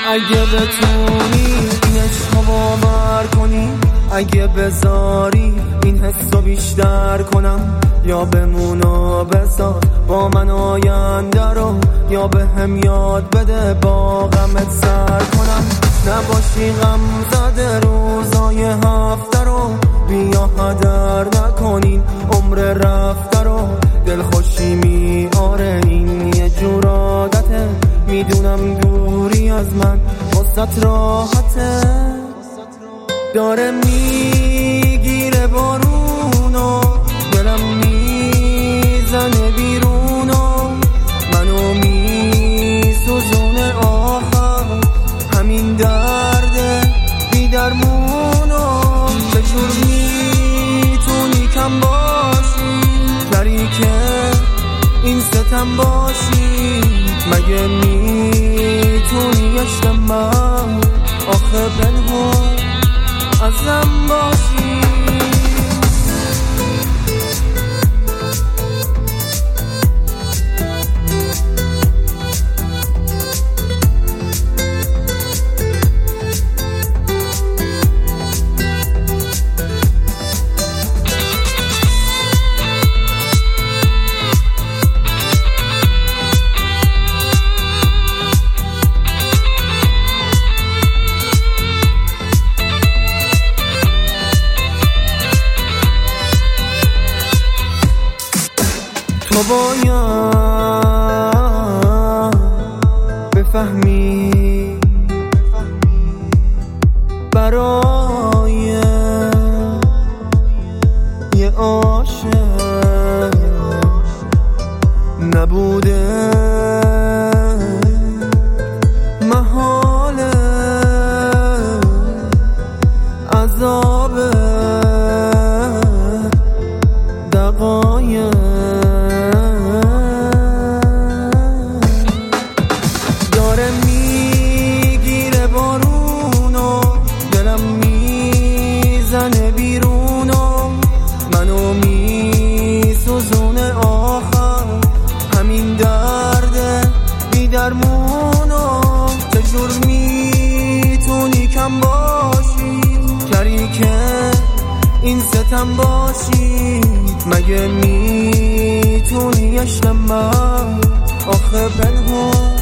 اگه بتونی این عشقو باور کنی، اگه بذاری این حسو بیشتر کنم، یا بمونا بذار با من آینده رو، یا به هم یاد بده با غمت سر کنم. نباشی غم زده روزای هفته رو، بیا هدر نکنین عمر رفته رو. دل خوشی میاره این یه جور عادته، میدونم دوری از من واسط راحته. داره میگیره بارونو، دلم میزنه بیرونو، منو میسوزونه آخر همین درده بی درمونو. چجور میتونی کم باشی، شریک این ستم باشی؟ مگه میتونی عشق من آخه پنهون ازم باشی؟ تو باید بفهمی برای یه عاشق نبوده محاله عذاب دقایق. داره میگیره بارونو، دلم میزنه بیرونو، منو میسوزونه آخر همین درده بی درمونو. چجور میتونی کم باشی، شریک این ستم باشی؟ مگه میتونی عشق من آخه پنهون